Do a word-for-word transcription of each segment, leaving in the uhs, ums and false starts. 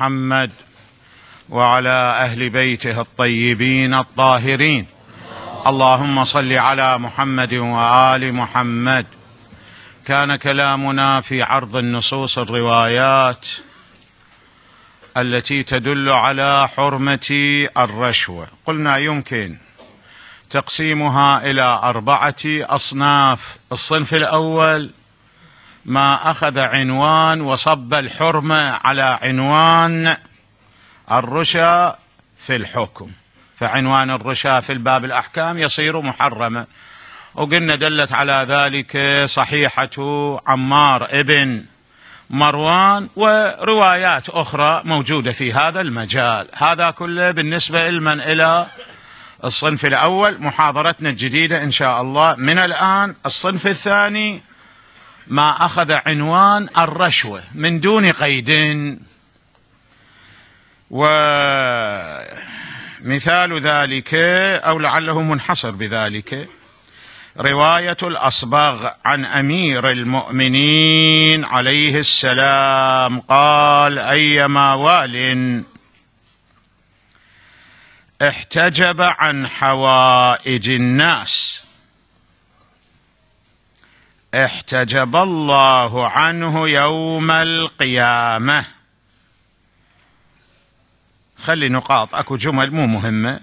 محمد وعلى أهل بيته الطيبين الطاهرين. اللهم صل على محمد وآل محمد. كان كلامنا في عرض النصوص الروايات التي تدل على حرمة الرشوة. قلنا يمكن تقسيمها إلى أربعة أصناف. الصنف الأول ما أخذ عنوان وصب الحرمة على عنوان الرشا في الحكم، فعنوان الرشا في الباب الأحكام يصير محرما، وقلنا دلت على ذلك صحيحة عمار ابن مروان وروايات أخرى موجودة في هذا المجال. هذا كله بالنسبة لمن إلى الصنف الأول. محاضرتنا الجديدة إن شاء الله من الآن الصنف الثاني ما أخذ عنوان الرشوة من دون قيد، ومثال ذلك أو لعله منحصر بذلك رواية الأصبغ عن أمير المؤمنين عليه السلام قال: أيما وال احتجب عن حوائج الناس احتجب الله عنه يوم القيامة. خلي نقاط، أكو جمل مو مهمة.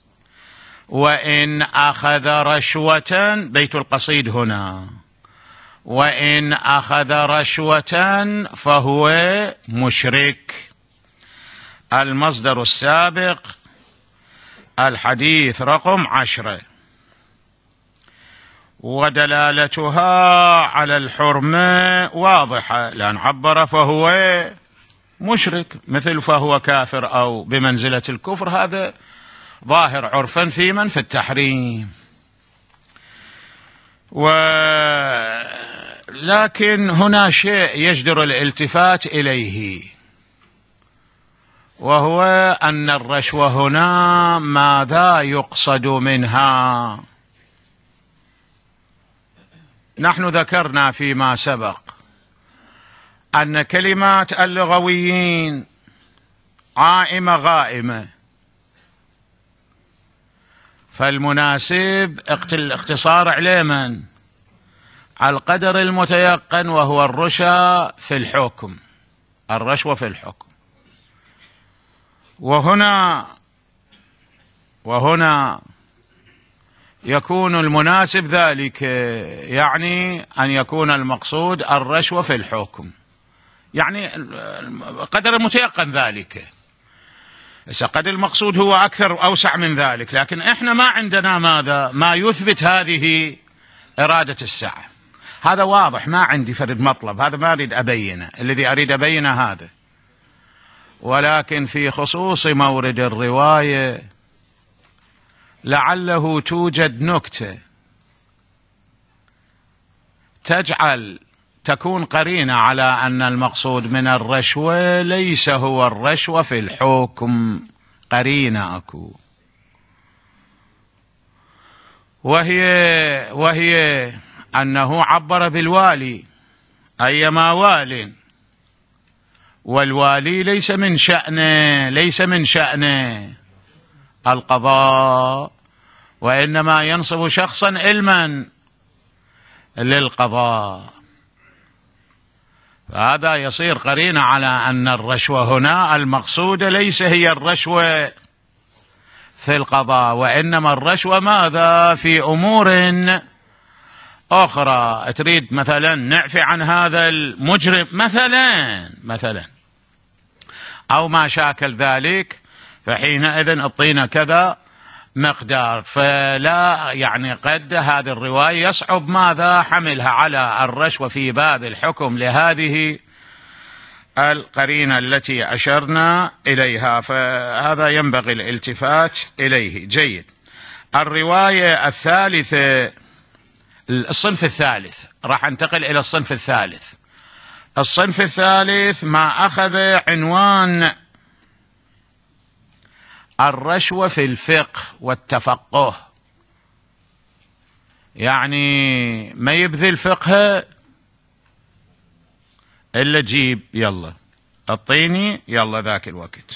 وإن أخذ رشوة، بيت القصيد هنا، وإن أخذ رشوة فهو مشرك. المصدر السابق الحديث رقم عشرة، ودلالتها على الحرمة واضحة، لأن عبر فهو مشرك مثل فهو كافر أو بمنزلة الكفر، هذا ظاهر عرفا في من في التحريم. ولكن هنا شيء يجدر الالتفات إليه، وهو أن الرشوة هنا ماذا يقصد منها؟ نحن ذكرنا فيما سبق أن كلمات اللغويين عائمة غائمة، فالمناسب الاقتصار عليه من؟ على القدر المتيقن، وهو الرشا في الحكم، الرشوة في الحكم. وهنا وهنا يكون المناسب ذلك، يعني أن يكون المقصود الرشوة في الحكم، يعني قدر المتيقن ذلك. قد المقصود هو أكثر أوسع من ذلك، لكن إحنا ما عندنا ماذا ما يثبت هذه إرادة السعة. هذا واضح، ما عندي فرد مطلب، هذا ما أريد أبينه، الذي أريد أبينه هذا. ولكن في خصوص مورد الرواية لعله توجد نكتة تجعل تكون قرينة على أن المقصود من الرشوة ليس هو الرشوة في الحكم. قرينة أكو، وهي وهي أنه عبر بالوالي، أيما وال، والوالي ليس من شأنه ليس من شأنه القضاء، وإنما ينصب شخصا علما للقضاء. هذا يصير قرينة على أن الرشوة هنا المقصودة ليس هي الرشوة في القضاء، وإنما الرشوة ماذا؟ في أمور أخرى. تريد مثلا نعفي عن هذا المجرم مثلا مثلا أو ما شاكل ذلك، فحينئذ اعطينا كذا مقدار. فلا يعني قد هذه الرواية يصعب ماذا حملها على الرشوة في باب الحكم لهذه القرينة التي أشرنا إليها، فهذا ينبغي الالتفات إليه. جيد. الرواية الثالثة، الصنف الثالث، راح انتقل إلى الصنف الثالث. الصنف الثالث ما أخذ عنوان الرشوة في الفقه والتفقه، يعني ما يبذل فقه إلا جيب يلا الطيني يلا ذاك الوقت.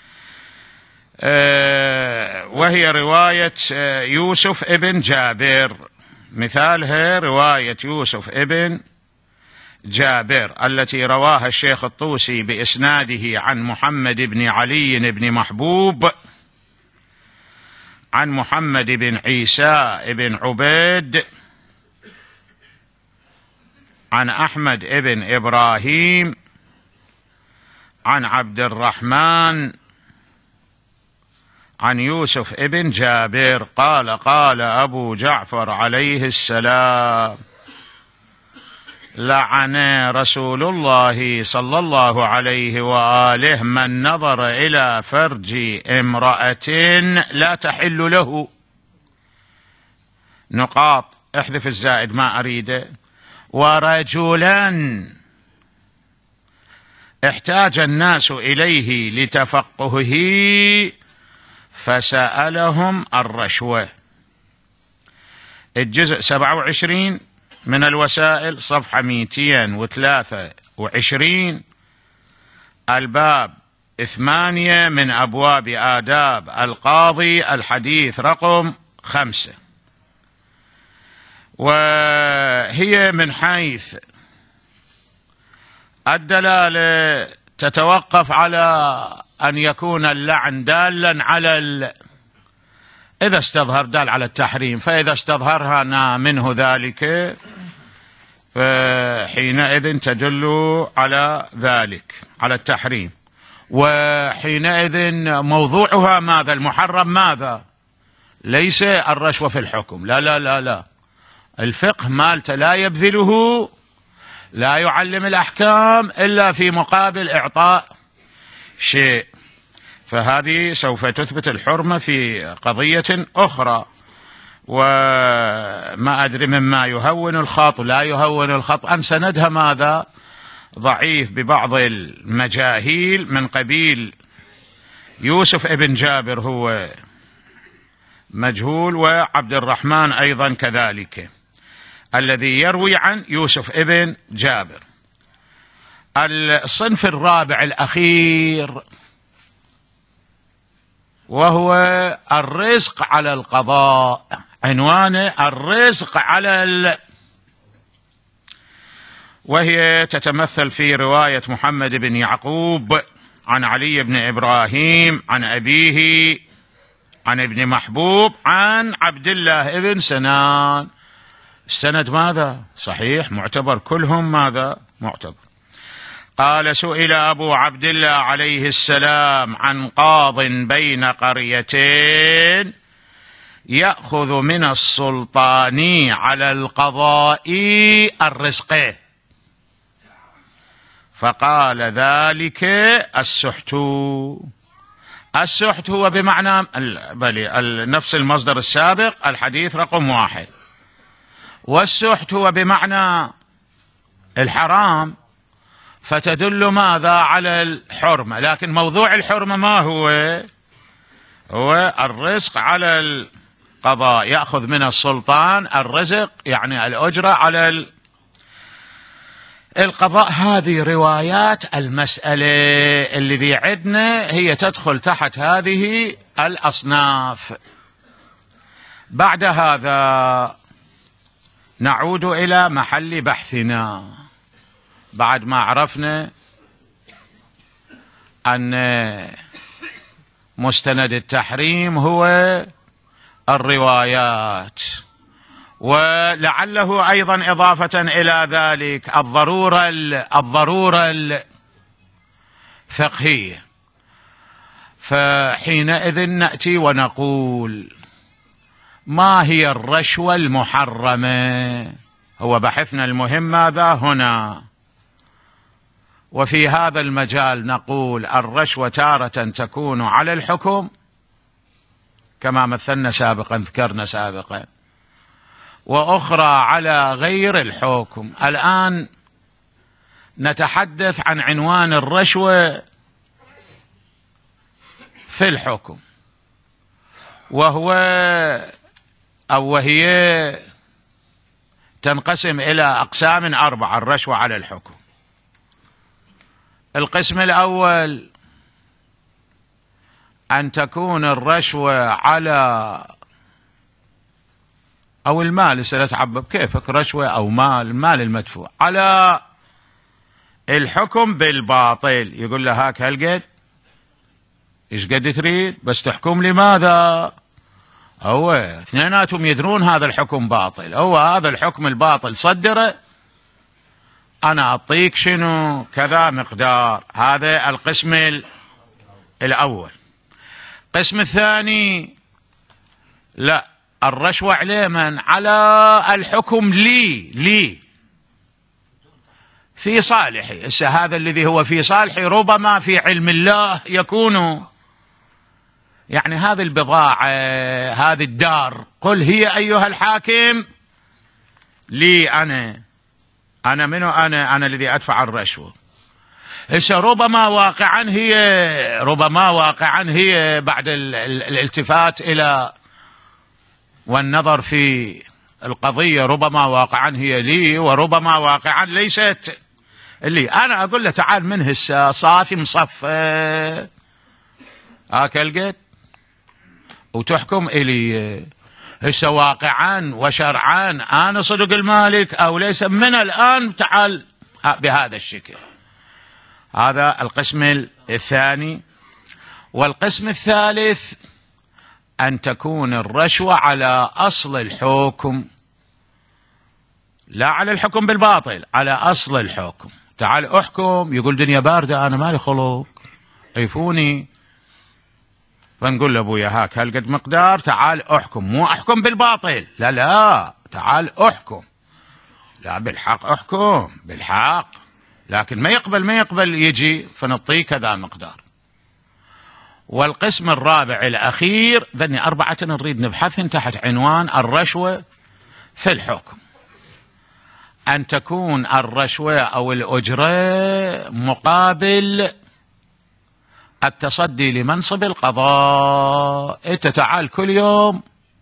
أه وهي رواية يوسف ابن جابر، مثالها رواية يوسف ابن جابر التي رواها الشيخ الطوسي بإسناده عن محمد بن علي بن محبوب عن محمد بن عيسى بن عبيد عن أحمد بن إبراهيم عن عبد الرحمن عن يوسف ابن جابر قال قال أبو جعفر عليه السلام: لعن رسول الله صلى الله عليه وآله من نظر إلى فرج امرأة لا تحل له. نقاط، احذف الزائد ما أريده. ورجلا احتاج الناس إليه لتفقهه فسألهم الرشوة. الجزء سبعة وعشرين من الوسائل، صفحة مئتين وثلاثة وعشرين، الباب ثمانية من أبواب آداب القاضي، الحديث رقم خمسة. وهي من حيث الدلالة تتوقف على أن يكون اللعن دالا على ال... إذا استظهر دال على التحريم، فإذا استظهرنا منه ذلك فحينئذ تدل على ذلك، على التحريم. وحينئذ موضوعها ماذا؟ المحرم ماذا؟ ليس الرشوة في الحكم، لا لا لا لا، الفقه مالته لا يبذله، لا يعلم الأحكام إلا في مقابل إعطاء شيء. فهذه سوف تثبت الحرمة في قضية أخرى. وما أدري مما يهون الخط لا يهون الخط أن سندها ماذا؟ ضعيف ببعض المجاهيل من قبيل يوسف ابن جابر هو مجهول، وعبد الرحمن أيضا كذلك الذي يروي عن يوسف ابن جابر. الصنف الرابع الأخير وهو الرزق على القضاء، عنوانه الرزق على ال... وهي تتمثل في رواية محمد بن يعقوب عن علي بن إبراهيم عن أبيه عن ابن محبوب عن عبد الله بن سنان. السند ماذا؟ صحيح معتبر، كلهم ماذا؟ معتبر. قال: سئل أبو عبد الله عليه السلام عن قاض بين قريتين يأخذ من السلطان على القضاء الرزق، فقال: ذلك السحت. السحت هو بمعنى بل نفس المصدر السابق، الحديث رقم واحد. والسحت هو بمعنى الحرام، فتدل ماذا؟ على الحرمة. لكن موضوع الحرمة ما هو؟ هو الرزق على القضاء، يأخذ من السلطان الرزق يعني الأجرة على القضاء. هذه روايات المسألة الذي عندنا هي تدخل تحت هذه الأصناف. بعد هذا نعود إلى محل بحثنا بعد ما عرفنا أن مستند التحريم هو الروايات، ولعله أيضا إضافة إلى ذلك الضرورة الضرورة الفقهية. فحينئذ نأتي ونقول: ما هي الرشوة المحرمة؟ هو بحثنا المهم ماذا هنا. وفي هذا المجال نقول: الرشوة تارة تكون على الحكم كما مثلنا سابقا، ذكرنا سابقا، وأخرى على غير الحكم. الآن نتحدث عن عنوان الرشوة في الحكم، وهو أو وهي تنقسم إلى أقسام أربعة. الرشوة على الحكم القسم الأول أن تكون الرشوة على أو المال، سنتعبب كيفك، رشوة أو مال، المال المدفوع على الحكم بالباطل. يقول له هاك هالقد، إيش قد تريد، بس تحكم لماذا؟ هو اثنيناتهم يدرون هذا الحكم باطل، هو هذا الحكم الباطل صدره، أنا أعطيك شنو كذا مقدار. هذا القسم الأول. القسم الثاني لا، الرشوة عليه من؟ على الحكم لي لي في صالحي. هسه هذا الذي هو في صالحي ربما في علم الله يكون، يعني هذه البضاعة، هذه الدار، قل هي أيها الحاكم لي أنا، أنا منو؟ أنا أنا الذي أدفع الرشوة. هسه ربما واقعا هي ربما واقعا هي بعد الالتفات إلى والنظر في القضية، ربما واقعا هي لي وربما واقعا ليست لي. أنا أقول له تعال من هسه صافي مصفى هاك القد وتحكم إلي. هسه واقعا وشرعا أنا صدق المالك أو ليس، من الآن تعال بهذا الشكل. هذا القسم الثاني. والقسم الثالث أن تكون الرشوة على أصل الحكم، لا على الحكم بالباطل، على أصل الحكم. تعال أحكم، يقول دنيا باردة أنا مالي خلق عيفوني، فنقول له أبويا هاك هالقد مقدار، تعال أحكم، مو أحكم بالباطل، لا لا، تعال أحكم، لا بالحق أحكم بالحق، لكن ما يقبل ما يقبل يجي فنعطيه كذا مقدار. والقسم الرابع الأخير، ذني أربعة نريد نبحثهم تحت عنوان الرشوة في الحكم. أن تكون الرشوة أو الأجرة مقابل التصدي لمنصب القضاء. أنت تعال كل يوم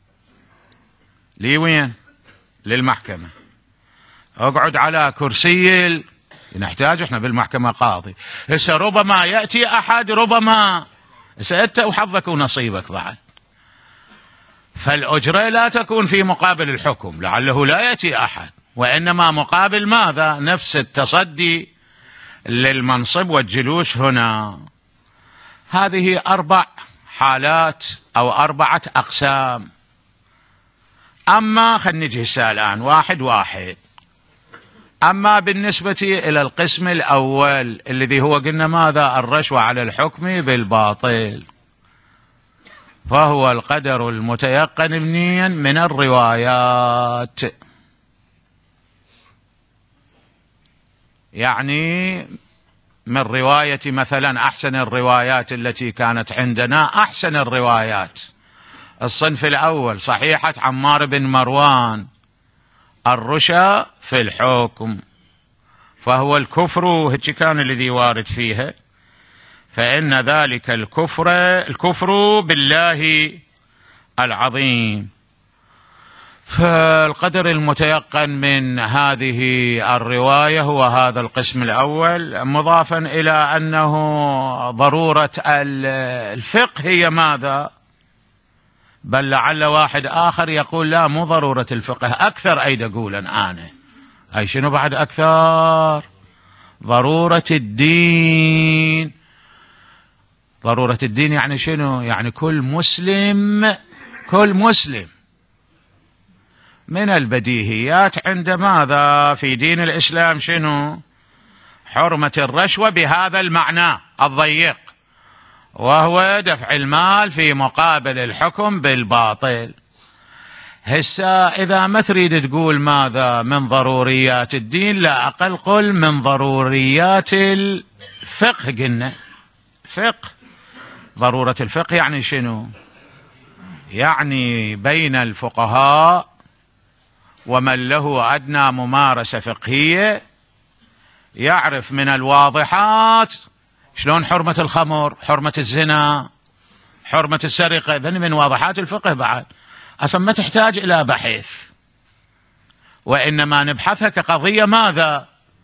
لي وين؟ للمحكمة، اقعد على كرسي، نحتاج احنا بالمحكمة قاضي. هسه ربما يأتي أحد، ربما هسه أنت وحظك ونصيبك بعد. فالأجرة لا تكون في مقابل الحكم، لعله لا يأتي أحد، وإنما مقابل ماذا؟ نفس التصدي للمنصب والجلوس هنا. هذه أربع حالات أو أربعة أقسام. أما خلينا نجي هسه الآن واحد واحد. أما بالنسبة إلى القسم الأول الذي هو قلنا ماذا؟ الرشوة على الحكم بالباطل، فهو القدر المتيقن منيا من الروايات، يعني من رواية مثلا أحسن الروايات التي كانت عندنا، أحسن الروايات الصنف الأول صحيحة عمار بن مروان، الرشا في الحكم، فهو الكفر، هيك كان الذي وارد فيها، فإن ذلك الكفر الكفر بالله العظيم. فالقدر المتيقن من هذه الرواية هو هذا القسم الأول، مضافا إلى أنه ضرورة الفقه هي ماذا؟ بل لعل واحد آخر يقول لا، مو ضرورة الفقه، أكثر أيد أقول أنا أي شنو بعد أكثر؟ ضرورة الدين. ضرورة الدين يعني شنو؟ يعني كل مسلم كل مسلم من البديهيات عند ماذا؟ في دين الإسلام شنو؟ حرمة الرشوة بهذا المعنى الضيق، وهو دفع المال في مقابل الحكم بالباطل. هسه إذا ما تريد تقول ماذا من ضروريات الدين، لا أقل قل من ضروريات الفقه. قلنا فقه، ضرورة الفقه يعني شنو؟ يعني بين الفقهاء ومن له أدنى ممارسة فقهية يعرف من الواضحات شلون حرمة الخمر، حرمة الزنا، حرمة السرقة، ذني من واضحات الفقه بعد، أصلا ما تحتاج إلى بحث، وإنما نبحثها كقضية ماذا؟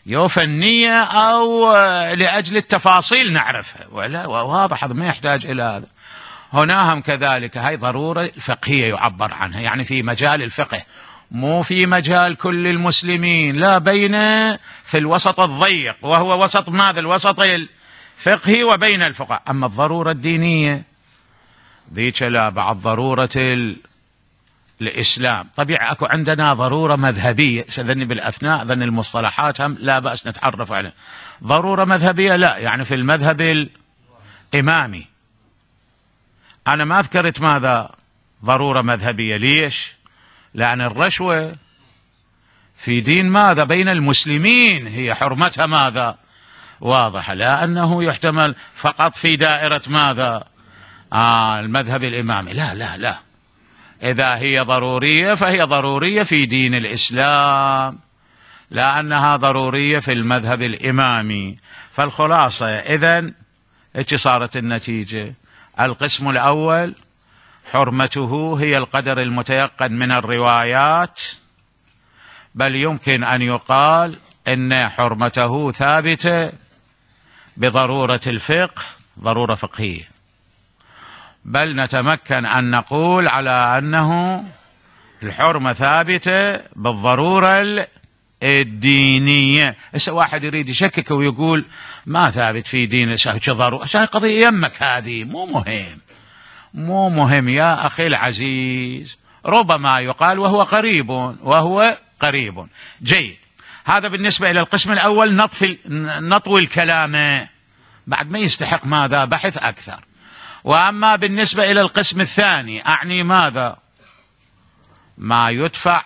يو فنية أو لأجل التفاصيل نعرفها، ولا واضح هذا ما يحتاج إلى هذا. هناهم كذلك، هاي ضرورة فقهية يعبر عنها، يعني في مجال الفقه، مو في مجال كل المسلمين، لا، بين في الوسط الضيق، وهو وسط ماذا؟ الوسط الفقهي وبين الفقهاء. أما الضرورة الدينية ذيك لا، بعد ضرورة ال... الإسلام طبيعي أكو عندنا ضرورة مذهبية، سذني بالأثناء ذن المصطلحات هم لا بأس نتعرف عليه. ضرورة مذهبية لا، يعني في المذهب الإمامي. أنا ما ذكرت ماذا ضرورة مذهبية، ليش؟ لأن الرشوة في دين ماذا بين المسلمين هي حرمتها ماذا واضحة، لا أنه يحتمل فقط في دائرة ماذا آه المذهب الإمامي، لا لا لا، إذا هي ضرورية فهي ضرورية في دين الإسلام، لأنها ضرورية في المذهب الإمامي. فالخلاصة إذن إيش صارت النتيجة؟ القسم الأول حرمته هي القدر المتيقن من الروايات، بل يمكن أن يقال إن حرمته ثابتة بضرورة الفقه، ضرورة فقهية، بل نتمكن أن نقول على أنه الحرمة ثابتة بالضرورة الدينية. هسه واحد يريد يشكك ويقول ما ثابت في دين ضرورة، هاي قضية يمك، هذه مو مهم، مو مهم يا أخي العزيز. ربما يقال وهو قريب، وهو قريب. جيد، هذا بالنسبة إلى القسم الأول، نطفي نطوي الكلام بعد ما يستحق ماذا بحث أكثر. وأما بالنسبة إلى القسم الثاني، أعني ماذا؟ ما يدفع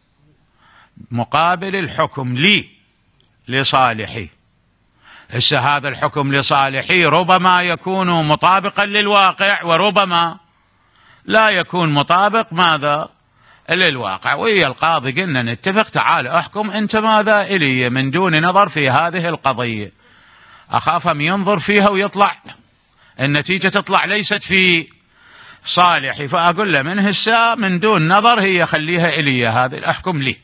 مقابل الحكم لي لصالحي. هسه هذا الحكم لصالحي ربما يكون مطابقا للواقع، وربما لا يكون مطابق ماذا للواقع. ويا القاضي قلنا نتفق، تعال احكم انت ماذا إلي من دون نظر في هذه القضية. أخاف من ينظر فيها ويطلع النتيجة تطلع ليست في صالحي، فأقول له من هسه من دون نظر هي خليها إلي، هذه الأحكم لي.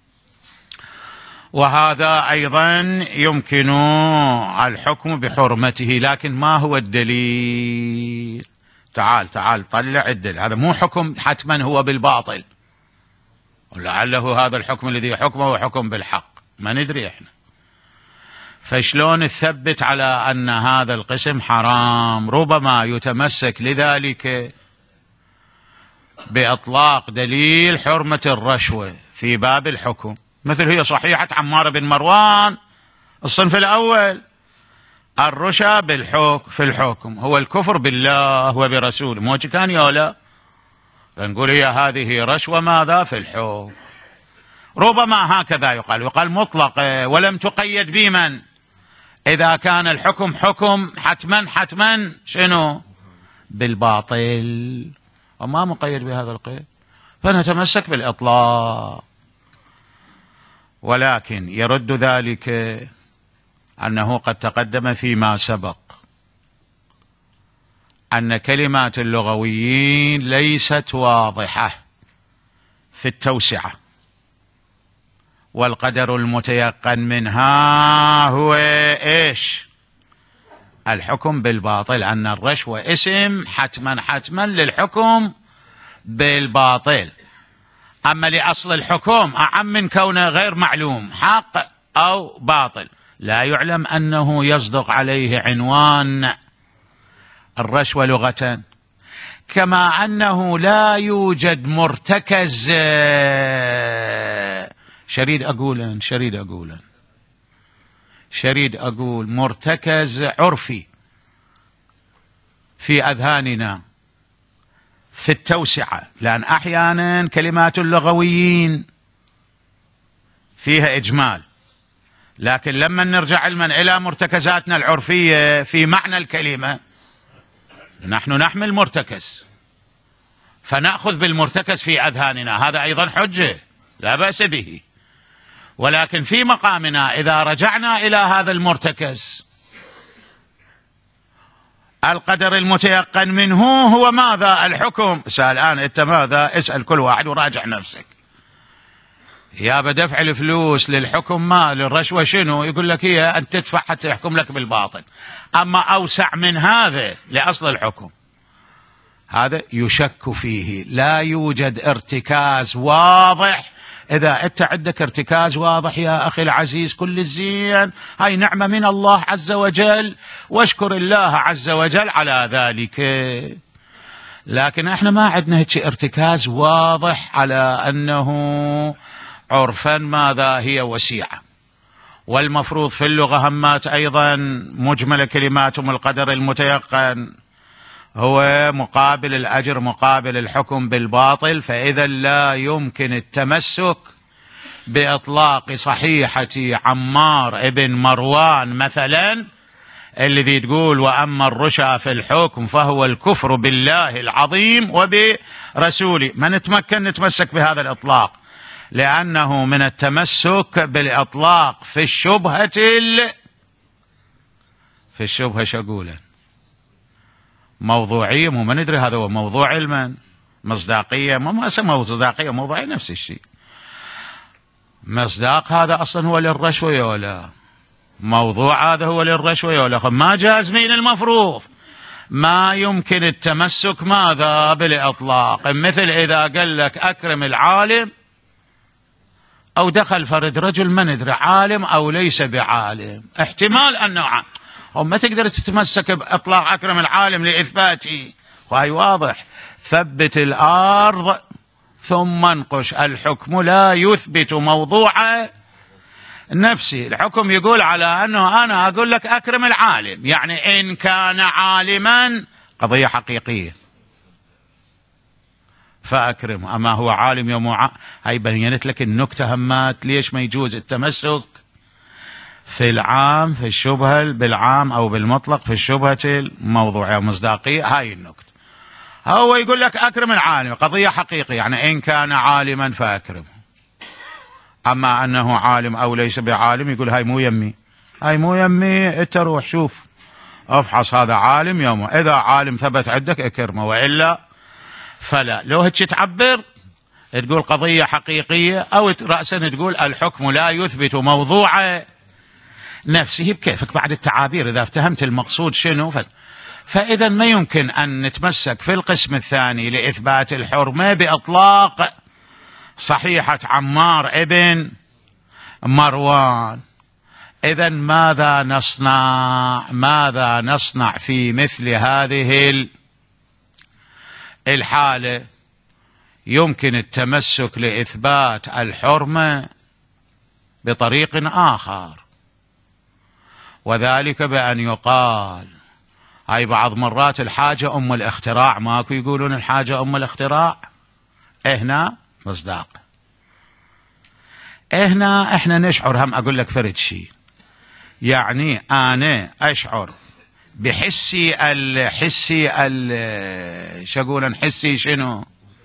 وهذا أيضا يمكن الحكم بحرمته، لكن ما هو الدليل؟ تعال تعال طلع الدليل. هذا مو حكم حتما هو بالباطل، ولعله هذا الحكم الذي حكمه هو حكم بالحق، ما ندري احنا. فشلون نثبت على أن هذا القسم حرام؟ ربما يتمسك لذلك بإطلاق دليل حرمة الرشوة في باب الحكم، مثل هي صحيحة عمار بن مروان الصنف الأول، الرشا بالحكم في الحكم هو الكفر بالله وبرسوله، مو كان يولا، فنقول هي هذه رشوة ماذا في الحكم. ربما هكذا يقال، يقال مطلق ولم تقيد بمن، إذا كان الحكم حكم حتما حتما شنو بالباطل، وما مقيد بهذا القيد، فنتمسك بالإطلاق. ولكن يرد ذلك أنه قد تقدم فيما سبق أن كلمات اللغويين ليست واضحة في التوسعة، والقدر المتيقن منها هو إيش؟ الحكم بالباطل، أن الرشوة اسم حتما حتما للحكم بالباطل. أما لأصل الحكم أعم من كونه غير معلوم حق أو باطل، لا يعلم أنه يصدق عليه عنوان الرشوة لغة، كما أنه لا يوجد مرتكز، شريد أقولا شريد أقولا شريد أقول مرتكز عرفي في أذهاننا في التوسعة، لأن أحيانا كلمات اللغويين فيها إجمال، لكن لما نرجع علما إلى مرتكزاتنا العرفية في معنى الكلمة، نحن نحمل مرتكز فنأخذ بالمرتكز في أذهاننا، هذا أيضا حجة لا بأس به. ولكن في مقامنا إذا رجعنا إلى هذا المرتكز، القدر المتيقن منه هو ماذا؟ الحكم. سأل الآن أنت ماذا؟ اسأل كل واحد وراجع نفسك. يا بدفع الفلوس للحكم ما للرشوة شنو؟ يقول لك هي أن تدفع حتى يحكم لك بالباطل. أما أوسع من هذا لأصل الحكم هذا يشك فيه، لا يوجد ارتكاز واضح. إذا أنت عندك ارتكاز واضح يا أخي العزيز كل الزين، هاي نعمة من الله عز وجل، واشكر الله عز وجل على ذلك. لكن احنا ما عندنا هيك ارتكاز واضح على أنه عرفا ماذا هي وسيعة. والمفروض في اللغة همات أيضا مجمل كلماتهم القدر المتيقن هو مقابل الأجر مقابل الحكم بالباطل. فإذا لا يمكن التمسك بإطلاق صحيحة عمار ابن مروان مثلا الذي تقول وأما الرشا في الحكم فهو الكفر بالله العظيم وبرسوله، ما نتمكن نتمسك بهذا الإطلاق، لأنه من التمسك بالإطلاق في الشبهة ال... في الشبهة شقولا موضوعية، مو ما ندري هذا هو موضوع علما، مصداقية ما ما اسمه مصداقية، موضوعية نفس الشيء. مصداق هذا أصلا هو للرشوة ولا موضوع هذا هو للرشوة ولا ما جاز. مين المفروض ما يمكن التمسك ماذا بالإطلاق، مثل إذا قال لك أكرم العالم أو دخل فرد رجل ما ندري عالم أو ليس بعالم، احتمال أنه عالم، وما تقدر تتمسك بإطلاق أكرم العالم لإثباته. وهي واضح، ثبت الأرض ثم انقش، الحكم لا يثبت موضوع نفسه. الحكم يقول على أنه أنا أقول لك أكرم العالم، يعني إن كان عالما قضية حقيقية فأكرم، أما هو عالم يوم ع... هاي بينت لك النكتة همات ليش ما يجوز التمسك في العام في الشبهة بالعام أو بالمطلق في الشبهة الموضوعية مصداقية. هاي النكتة هو يقول لك أكرم العالم قضية حقيقية، يعني إن كان عالما فأكرمه، أما أنه عالم أو ليس بعالم يقول هاي مو يمي، هاي مو يمي، أنت روح شوف افحص هذا عالم يومه، إذا عالم ثبت عندك اكرمه وإلا فلا. لو هيك تعبر تقول قضية حقيقية، أو رأسا تقول الحكم لا يثبت موضوع نفسه بكيفك بعد التعابير إذا افتهمت المقصود شنو. فإذا ما يمكن أن نتمسك في القسم الثاني لإثبات الحرمة بإطلاق صحيحة عمار ابن مروان. إذا ماذا نصنع ماذا نصنع في مثل هذه الحالة؟ يمكن التمسك لإثبات الحرمة بطريق آخر، وذلك بأن يقال هاي بعض مرات الحاجة أم الاختراع، ماكو يقولون الحاجة أم الاختراع، هنا مصداق. هنا احنا نشعر، هم أقول لك فرد شيء، يعني أنا أشعر بحسي الحسي ال شقولا حسي شنو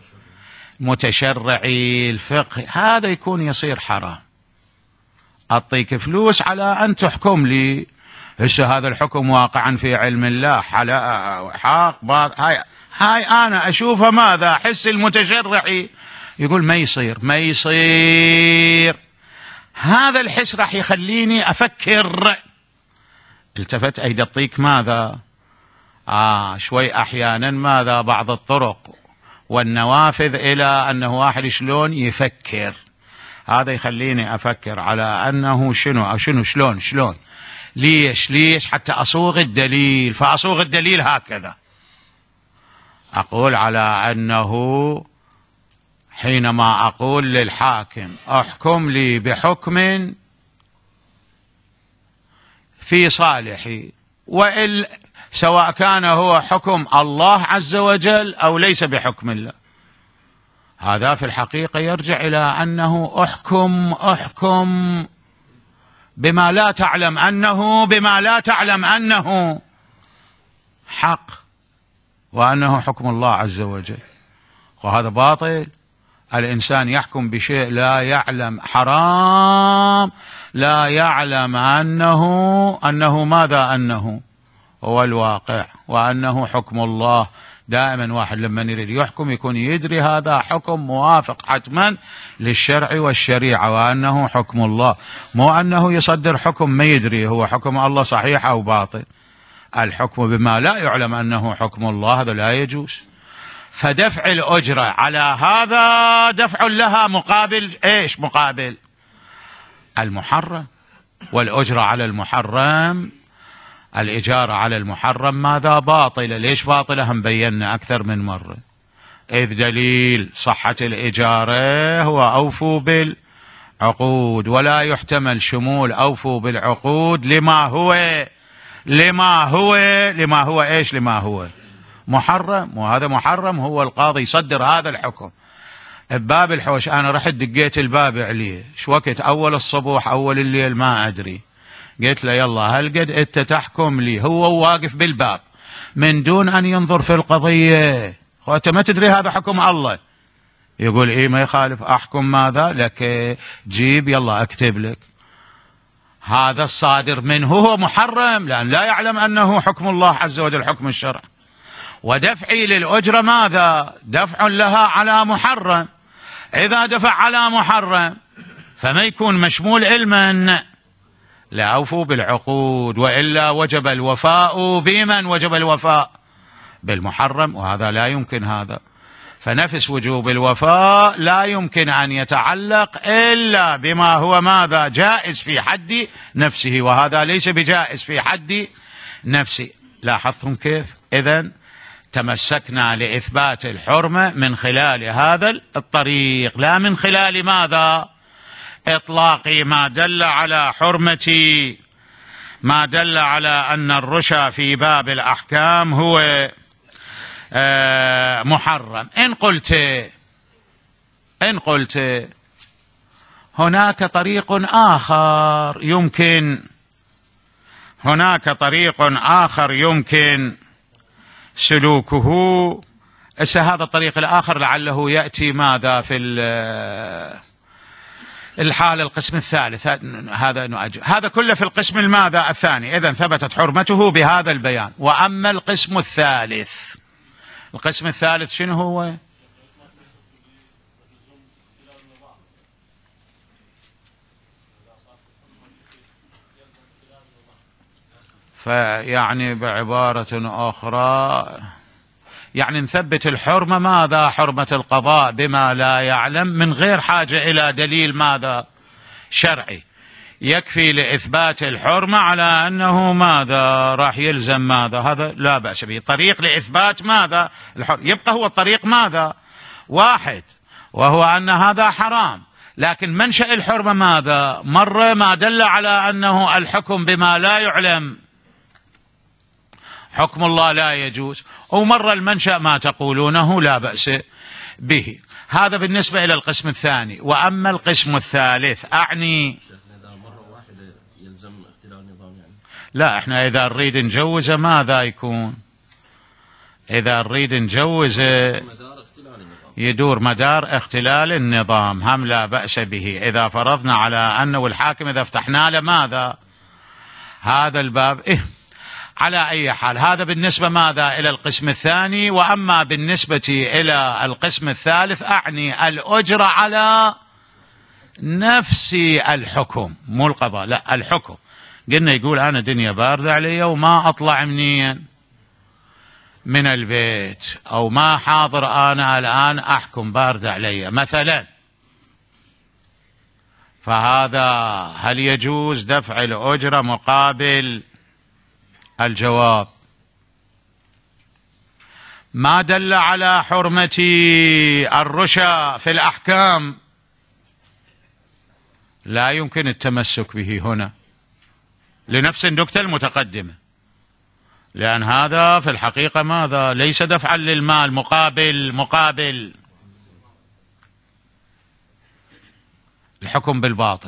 متشرعي الفقه، هذا يكون يصير حرام. أعطيك فلوس على أن تحكم لي، هسه هذا الحكم واقعا في علم الله حق بعض، هاي هاي أنا أشوفها ماذا حس المتشرعي يقول ما يصير ما يصير. هذا الحس راح يخليني أفكر. التفت أيدي الطيك ماذا آه شوي أحيانا ماذا بعض الطرق والنوافذ إلى أنه واحد شلون يفكر، هذا يخليني أفكر على أنه شنو أو شنو شلون شلون ليش ليش حتى أصوغ الدليل. فأصوغ الدليل هكذا، أقول على أنه حينما أقول للحاكم احكم لي بحكم في صالحي، وإل سواء كان هو حكم الله عز وجل أو ليس بحكم الله، هذا في الحقيقة يرجع إلى أنه أحكم أحكم بما لا تعلم أنه بما لا تعلم أنه حق، وأنه حكم الله عز وجل، وهذا باطل. الإنسان يحكم بشيء لا يعلم، حرام، لا يعلم أنه أنه ماذا أنه هو الواقع، وأنه حكم الله دائما واحد لما يريد يحكم يكون يدري هذا حكم موافق حتما للشرع والشريعة وأنه حكم الله، مو أنه يصدر حكم ما يدري هو حكم الله صحيح أو باطل. الحكم بما لا يعلم أنه حكم الله هذا لا يجوز. فدفع الأجرة على هذا دفع لها مقابل إيش؟ مقابل المحرم. والأجرة على المحرم، الإجارة على المحرم ماذا؟ باطلة. ليش باطلة؟ هم بينا أكثر من مرة. إذ دليل صحة الإجارة هو أوفوا بالعقود، ولا يحتمل شمول أوفوا بالعقود لما هو لما هو لما هو إيش؟ لما هو محرم. وهذا محرم، هو القاضي يصدر هذا الحكم. بباب الحوش أنا رحت دقيت الباب عليه، شو وقت؟ أول الصبح أول الليل ما أدري. قلت له يلا هل قد أنت تحكم لي؟ هو واقف بالباب من دون أن ينظر في القضية. وأنت ما تدري هذا حكم الله. يقول إيه ما يخالف، أحكم ماذا لك؟ جيب يلا أكتب لك. هذا الصادر منه هو محرم، لأن لا يعلم أنه حكم الله عز وجل حكم الشرع. ودفعي للأجرة ماذا؟ دفع لها على محرم. إذا دفع على محرم فما يكون مشمول علما. لا أوفوا بالعقود، وإلا وجب الوفاء بمن؟ وجب الوفاء بالمحرم، وهذا لا يمكن. هذا فنفس وجوب الوفاء لا يمكن أن يتعلق إلا بما هو ماذا؟ جائز في حد نفسه، وهذا ليس بجائز في حد نفسه. لاحظتم كيف؟ إذن تمسكنا لإثبات الحرمة من خلال هذا الطريق، لا من خلال ماذا؟ إطلاق ما دل على حرمتي، ما دل على أن الرشا في باب الأحكام هو محرم. إن قلت إن قلت هناك طريق آخر يمكن هناك طريق آخر يمكن سلوكه. هذا الطريق الآخر لعله يأتي ماذا في الحالة القسم الثالث. هذا نؤجل. هذا كله في القسم الماذا؟ الثاني. إذن ثبتت حرمته بهذا البيان. وأما القسم الثالث، القسم الثالث شنو هو؟ فيعني بعبارة أخرى يعني نثبت الحرمة ماذا؟ حرمة القضاء بما لا يعلم من غير حاجة إلى دليل ماذا؟ شرعي. يكفي لإثبات الحرمة على أنه ماذا؟ راح يلزم ماذا؟ هذا لا بأس به. طريق لإثبات ماذا؟ الحرمة. يبقى هو الطريق ماذا؟ واحد، وهو أن هذا حرام. لكن منشأ الحرمة ماذا؟ مرة ما دل على أنه الحكم بما لا يعلم حكم الله لا يجوز، ومرة المنشأ ما تقولونه لا بأس به. هذا بالنسبة إلى القسم الثاني. وأما القسم الثالث أعني لا، احنا إذا نريد نجوز ماذا يكون؟ إذا نريد نجوز يدور مدار اختلال النظام، هم لا بأس به. إذا فرضنا على أنه الحاكم إذا فتحنا له ماذا؟ هذا الباب إيه. على أي حال هذا بالنسبة ماذا؟ إلى القسم الثاني. وأما بالنسبة إلى القسم الثالث أعني الأجرة على نفس الحكم، مو القضاء، لا الحكم. قلنا يقول أنا دنيا باردة علي وما أطلع منين من البيت، أو ما حاضر أنا الآن أحكم باردة علي مثلا، فهذا هل يجوز دفع الأجرة مقابل؟ الجواب ما دل على حرمة الرشا في الأحكام لا يمكن التمسك به هنا لنفس النكتة المتقدمة، لأن هذا في الحقيقة ماذا؟ ليس دفعا للمال مقابل مقابل الحكم بالباطل،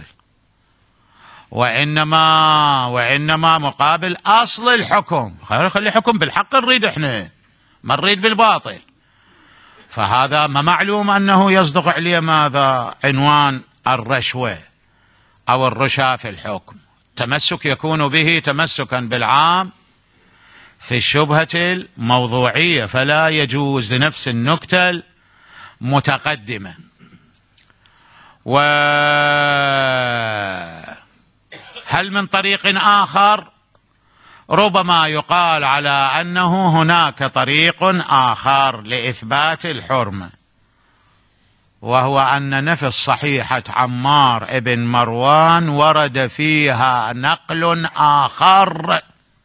وإنما وإنما مقابل أصل الحكم. خلي حكم بالحق نريد إحنا، ما نريد بالباطل. فهذا ما معلوم أنه يصدق عليه ماذا؟ عنوان الرشوة أو الرشا في الحكم. تمسك يكون به تمسكا بالعام في الشبهة الموضوعية، فلا يجوز لنفس النكتة المتقدمة. وهل من طريق آخر؟ ربما يقال على أنه هناك طريق آخر لإثبات الحرمة، وهو أن نفس صحيحة عمار ابن مروان ورد فيها نقل آخر،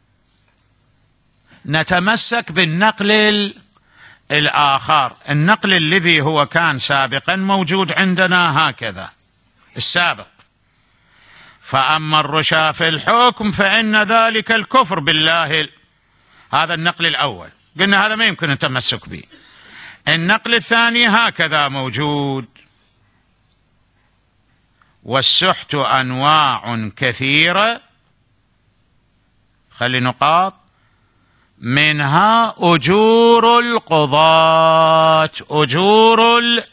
نتمسك بالنقل الآخر. النقل الذي هو كان سابقا موجود عندنا هكذا السابق، فأما الرشا في الحكم فإن ذلك الكفر بالله. هذا النقل الأول قلنا هذا ما يمكن التمسك به. النقل الثاني هكذا موجود: والسحت أنواع كثيرة، خلي نقاط، منها أجور القضاة. أجور ال...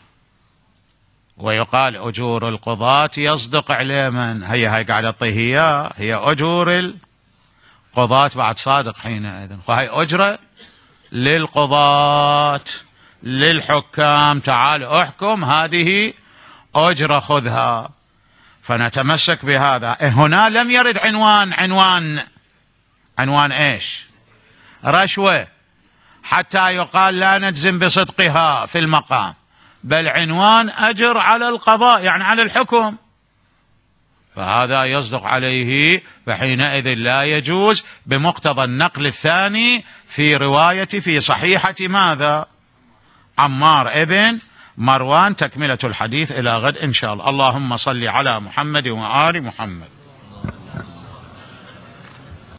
ويقال أجور القضاة يصدق عليه من؟ هي هاي قاعدة طهية، هي أجور القضاة بعد صادق حينئذ، وهي أجرة للقضاة للحكام، تعال احكم، هذه أجرة خذها. فنتمسك بهذا. هنا لم يرد عنوان عنوان عنوان ايش؟ رشوة، حتى يقال لا نجزم بصدقها في المقام، بل عنوان أجر على القضاء، يعني على الحكم، فهذا يصدق عليه، فحينئذ لا يجوز بمقتضى النقل الثاني في رواية في صحيحة ماذا؟ عمار ابن مروان. تكملة الحديث إلى غد إن شاء الله. اللهم صل على محمد وآل محمد.